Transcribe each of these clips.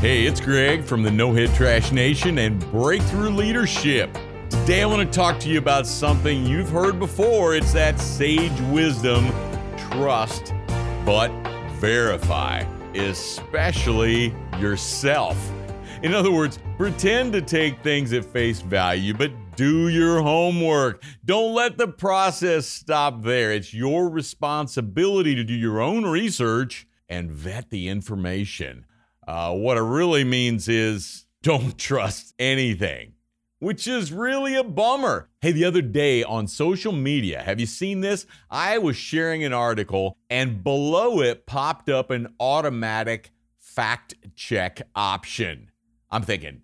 Hey, it's Greg from the No Head Trash Nation and Breakthrough Leadership. Today I want to talk to you about something you've heard before. It's that sage wisdom: trust but verify, especially yourself. In other words, pretend to take things at face value, but do your homework. Don't let the process stop there. It's your responsibility to do your own research and vet the information. What it really means is don't trust anything, which is really a bummer. Hey, the other day on social media, have you seen this? I was sharing an article and below it popped up an automatic fact check option. I'm thinking,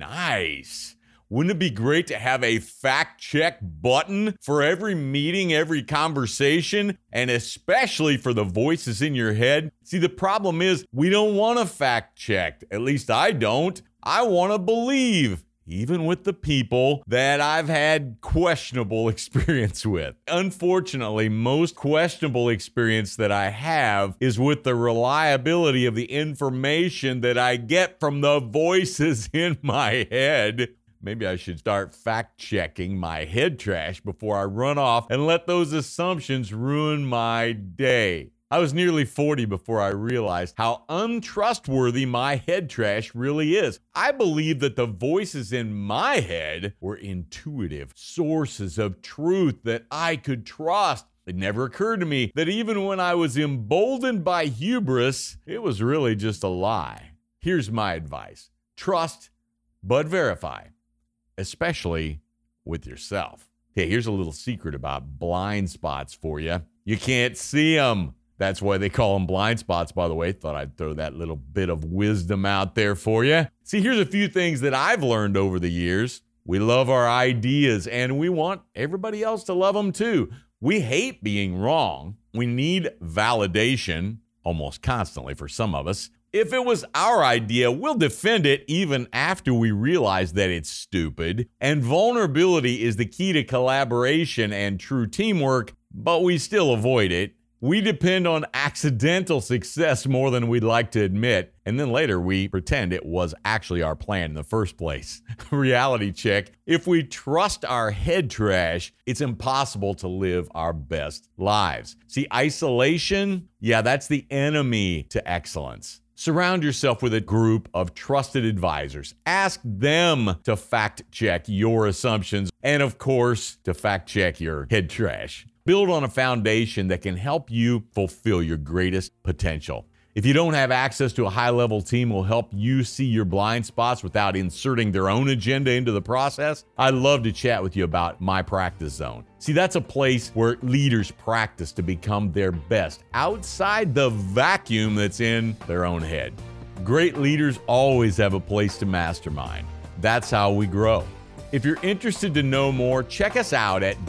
nice. Wouldn't it be great to have a fact check button for every meeting, every conversation, and especially for the voices in your head? See, the problem is we don't want to fact check. At least I don't. I want to believe, even with the people that I've had questionable experience with. Unfortunately, most questionable experience that I have is with the reliability of the information that I get from the voices in my head. Maybe I should start fact-checking my head trash before I run off and let those assumptions ruin my day. I was nearly 40 before I realized how untrustworthy my head trash really is. I believed that the voices in my head were intuitive sources of truth that I could trust. It never occurred to me that even when I was emboldened by hubris, it was really just a lie. Here's my advice: trust but verify, especially with yourself. Hey, here's a little secret about blind spots for you. You can't see them. That's why they call them blind spots, by the way. Thought I'd throw that little bit of wisdom out there for you. See, here's a few things that I've learned over the years. We love our ideas, and we want everybody else to love them too. We hate being wrong. We need validation almost constantly for some of us. If it was our idea, we'll defend it even after we realize that it's stupid. And vulnerability is the key to collaboration and true teamwork, but we still avoid it. We depend on accidental success more than we'd like to admit, and then later we pretend it was actually our plan in the first place. Reality check: if we trust our head trash, it's impossible to live our best lives. See, isolation, that's the enemy to excellence. Surround yourself with a group of trusted advisors. Ask them to fact check your assumptions and, of course, to fact check your head trash. Build on a foundation that can help you fulfill your greatest potential. If you don't have access to a high-level team who will help you see your blind spots without inserting their own agenda into the process, I'd love to chat with you about My Practice Zone. See, that's a place where leaders practice to become their best outside the vacuum that's in their own head. Great leaders always have a place to mastermind. That's how we grow. If you're interested to know more, check us out at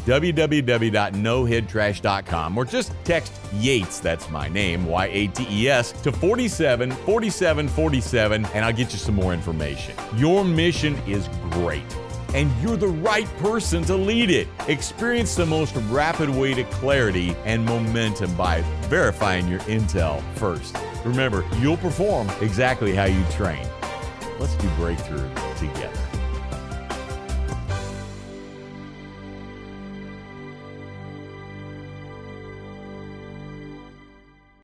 www.noheadtrash.com or just text Yates, that's my name, Y-A-T-E-S, to 474747, and I'll get you some more information. Your mission is great, and you're the right person to lead it. Experience the most rapid way to clarity and momentum by verifying your intel first. Remember, you'll perform exactly how you train. Let's do breakthrough together.